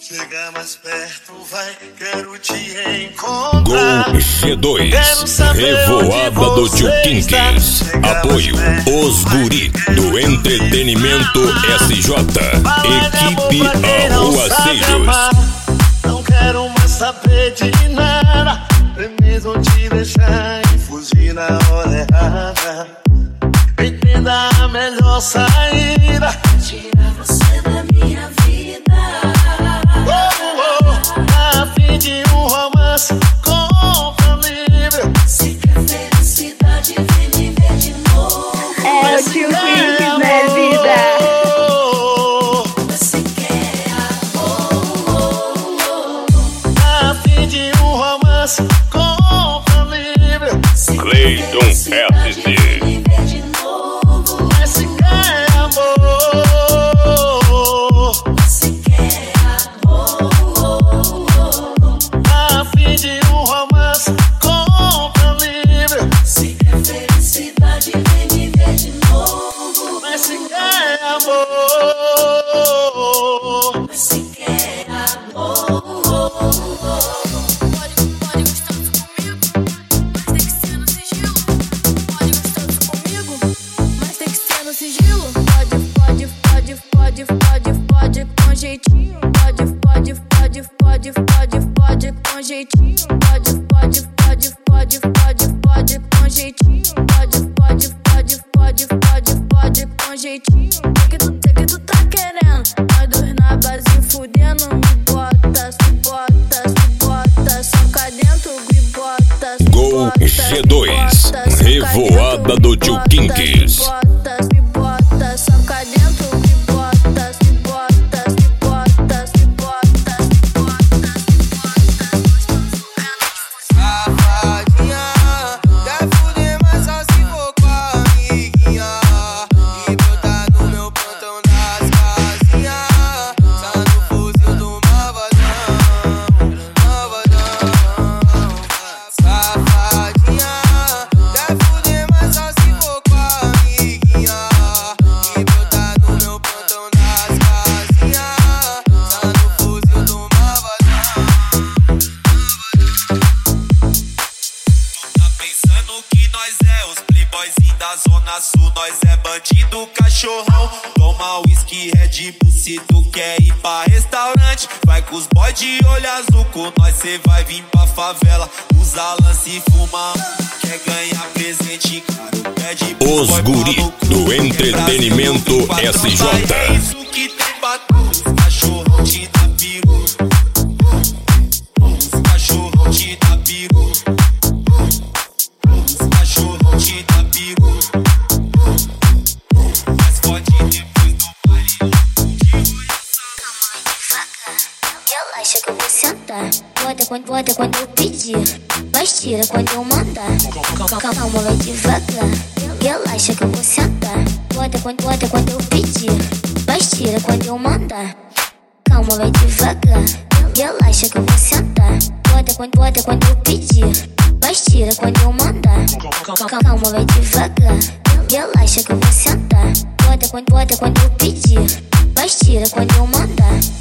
Chega mais perto, vai, quero te encontrar. Gol G2, Revoada do Tio Kinks. Apoio Os Guri do Entretenimento SJ. Equipe Arruaceiros. Não quero mais saber de nada. Mesmo te deixar e fugir na hora errada. Entenda a melhor saída. Tirar você da minha vida. A fim de um romance com livre. Se quer felicidade, vem me ver de novo. É o Tio Kinks, né, vida? Você quer amor. A fim de um romance com livre. Cleiton SC. Mas se quer amor. Você quer amor. A fim de um romance com livre. Se quer felicidade, vem me ver de novo. Mas se quer amor. Você quer amor. Pode gostar comigo, mas tem que ser no sigilo. Pode com jeitinho. Pode com jeitinho. Pode com jeitinho. Pode com jeitinho. Que tu tá querendo? Nós dois na base fudendo. Me bota, soca dentro e bota. Gol G2, Revoada do Tio Kinks. Me bota, soca dentro e bota. Safadinha, quer fuder, mas só se for com a amiguinha. E brotar no meu plantão das casinhas. Tá no fuzil do malvadão. Safadinha, quer fuder, mas só se for com a amiguinha. E brotar no meu plantão das casinhas. Tá no fuzil do malvadão. Tá pensando que nós é os playboyzinhos da zona sul. Nós é bandido, cachorrão. Toma uísque, Red Bull. Se tu quer ir pra restaurante, vai com os boy de olho azul. Com nós cê vai vir pra favela. Usa lance e fuma. Quer ganhar presente, caro, pede pro Os boy Guri maluco. do Entretenimento SJ. É isso que tem batu. Os cachorrão te dá peru. Os cachorrão te dá peru. Os cachorrão te dá peru. Mas pode depois do baile. Relaxa que eu vou sentar. Bota quando eu pedir, mas tira quando eu mandar. Calma, vai devagar. Relaxa que eu vou sentar. Bota quando eu pedir, mas tira quando eu mandar. Calma, vai devagar. Relaxa que eu vou sentar. Bota quando eu pedir, mas tira quando eu mandar. Calma, vai devagar. Relaxa que eu vou sentar. Bota quando eu pedir, mas tira quando eu mandar.